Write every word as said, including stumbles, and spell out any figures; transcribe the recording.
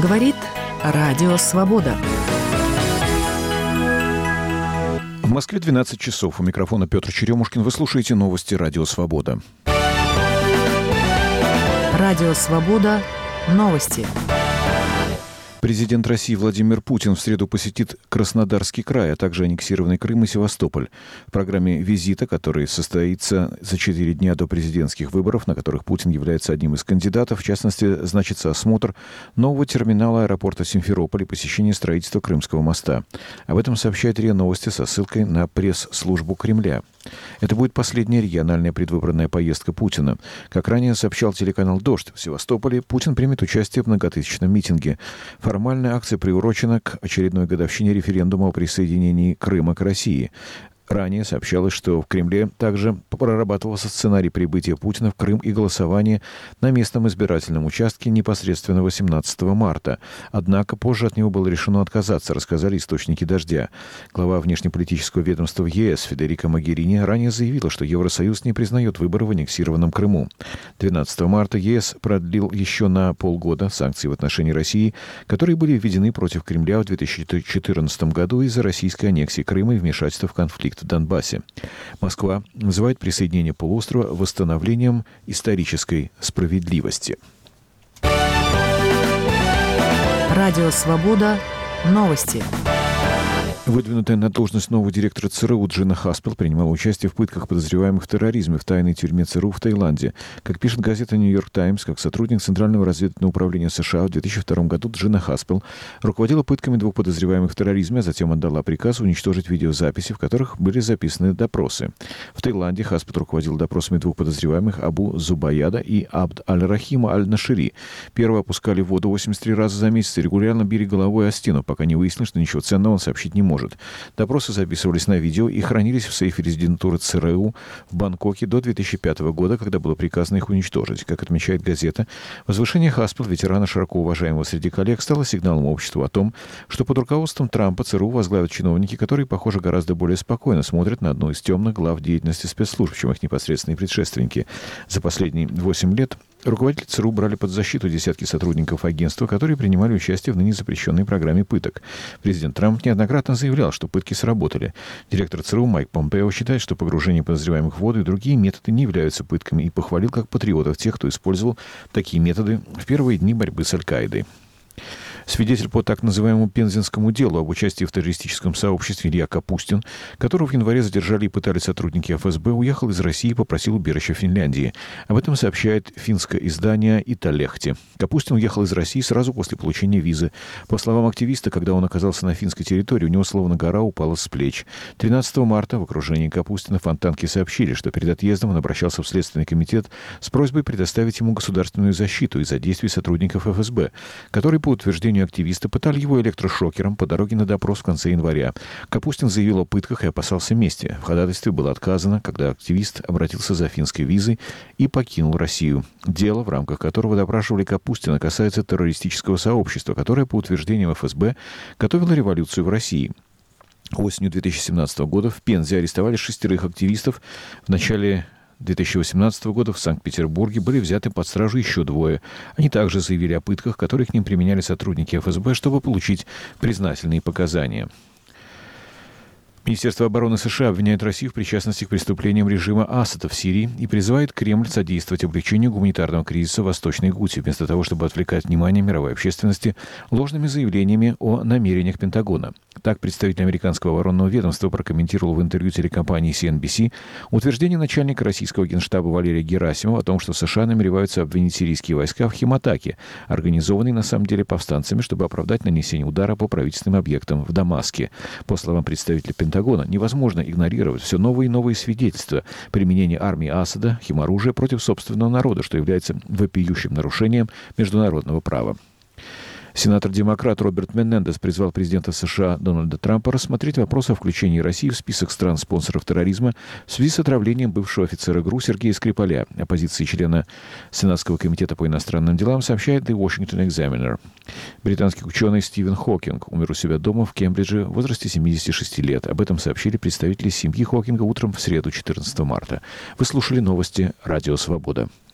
Говорит Радио Свобода. В Москве двенадцать часов. У микрофона Петр Черемушкин. Вы слушаете новости Радио Свобода. Радио Свобода. Новости. Президент России Владимир Путин в среду посетит Краснодарский край, а также аннексированный Крым и Севастополь. В программе визита, который состоится за четыре дня до президентских выборов, на которых Путин является одним из кандидатов, в частности, значится осмотр нового терминала аэропорта Симферополь и посещение строительства Крымского моста. Об этом сообщает РИА Новости со ссылкой на пресс-службу Кремля. Это будет последняя региональная предвыборная поездка Путина. Как ранее сообщал телеканал «Дождь», в Севастополе Путин примет участие в многотысячном митинге. Формальная акция приурочена к очередной годовщине референдума о присоединении Крыма к России. Ранее сообщалось, что в Кремле также прорабатывался сценарий прибытия Путина в Крым и голосования на местном избирательном участке непосредственно восемнадцатого марта. Однако позже от него было решено отказаться, рассказали источники «Дождя». Глава внешнеполитического ведомства ЕС Федерика Могерини ранее заявила, что Евросоюз не признает выборы в аннексированном Крыму. двенадцатого марта ЕС продлил еще на полгода санкции в отношении России, которые были введены против Кремля в две тысячи четырнадцатом году из-за российской аннексии Крыма и вмешательства в конфликт в Донбассе. Москва называет присоединение полуострова восстановлением исторической справедливости. Радио Свобода. Новости. Выдвинутая на должность нового директора ЦРУ Джина Хаспел принимала участие в пытках подозреваемых в терроризме в тайной тюрьме ЦРУ в Таиланде. Как пишет газета «Нью-Йорк Таймс», как сотрудник Центрального разведывательного управления США в две тысячи втором году Джина Хаспел руководила пытками двух подозреваемых в терроризме, а затем отдала приказ уничтожить видеозаписи, в которых были записаны допросы. В Таиланде Хаспел руководил допросами двух подозреваемых Абу Зубаяда и Абд аль-Рахима аль-Нашири. Первого опускали в воду восемьдесят три раза за месяц и регулярно били головой о стену, пока не выяснилось, что ничего ценного он сообщить не может. Допросы записывались на видео и хранились в сейфе резидентуры ЦРУ в Бангкоке до две тысячи пятого года, когда было приказано их уничтожить. Как отмечает газета, возвышение Хаспел, ветерана широко уважаемого среди коллег, стало сигналом обществу о том, что под руководством Трампа ЦРУ возглавят чиновники, которые, похоже, гораздо более спокойно смотрят на одну из темных глав деятельности спецслужб, чем их непосредственные предшественники. За последние восемь лет руководители ЦРУ брали под защиту десятки сотрудников агентства, которые принимали участие в ныне запрещенной программе пыток. Президент Трамп неоднократно заявлял, что пытки сработали. Директор ЦРУ Майк Помпео считает, что погружение подозреваемых в воду и другие методы не являются пытками, и похвалил как патриотов тех, кто использовал такие методы в первые дни борьбы с Аль-Каидой. Свидетель по так называемому Пензенскому делу об участии в террористическом сообществе Илья Капустин, которого в январе задержали и пытали сотрудники эф эс бэ, уехал из России и попросил убежища в Финляндии. Об этом сообщает финское издание «Италехти». Капустин уехал из России сразу после получения визы. По словам активиста, когда он оказался на финской территории, у него словно гора упала с плеч. тринадцатого марта в окружении Капустина фонтанки сообщили, что перед отъездом он обращался в Следственный комитет с просьбой предоставить ему государственную защиту из-за действий сотрудников эф эс бэ, которые, по утверждению активиста, пытали его электрошокером по дороге на допрос в конце января. Капустин заявил о пытках и опасался мести. В ходатайстве было отказано, когда активист обратился за финской визой и покинул Россию. Дело, в рамках которого допрашивали Капустина, касается террористического сообщества, которое, по утверждениям эф эс бэ, готовило революцию в России. Осенью две тысячи семнадцатого года в Пензе арестовали шестерых активистов. В начале две тысячи восемнадцатого года в Санкт-Петербурге были взяты под стражу еще двое. Они также заявили о пытках, которые к ним применяли сотрудники эф эс бэ, чтобы получить признательные показания. Министерство обороны США обвиняет Россию в причастности к преступлениям режима Асада в Сирии и призывает Кремль содействовать облегчению гуманитарного кризиса в Восточной Гуте, вместо того, чтобы отвлекать внимание мировой общественности ложными заявлениями о намерениях Пентагона. Так, представитель американского оборонного ведомства прокомментировал в интервью телекомпании си эн би си утверждение начальника российского генштаба Валерия Герасимова о том, что США намереваются обвинить сирийские войска в химатаке, организованной на самом деле повстанцами, чтобы оправдать нанесение удара по правительственным объектам в Дамаске. По словам представителя Пентагона, невозможно игнорировать все новые и новые свидетельства применения армии Асада химоружия против собственного народа, что является вопиющим нарушением международного права. Сенатор-демократ Роберт Менендес призвал президента США Дональда Трампа рассмотреть вопрос о включении России в список стран-спонсоров терроризма в связи с отравлением бывшего офицера ГРУ Сергея Скрипаля. О позиции члена Сенатского комитета по иностранным делам сообщает The Washington Examiner. Британский ученый Стивен Хокинг умер у себя дома в Кембридже в возрасте семидесяти шести лет. Об этом сообщили представители семьи Хокинга утром в среду, четырнадцатого марта. Вы слушали новости «Радио Свобода».